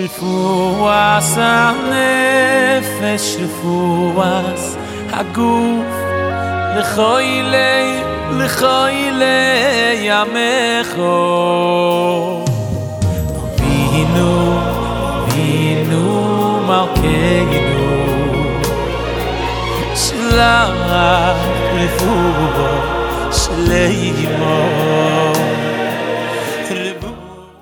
רפואס הנפש, רפואס הגוף, לכוילי ימךו. אבינו מלכנו, שלח רפואה שלמה.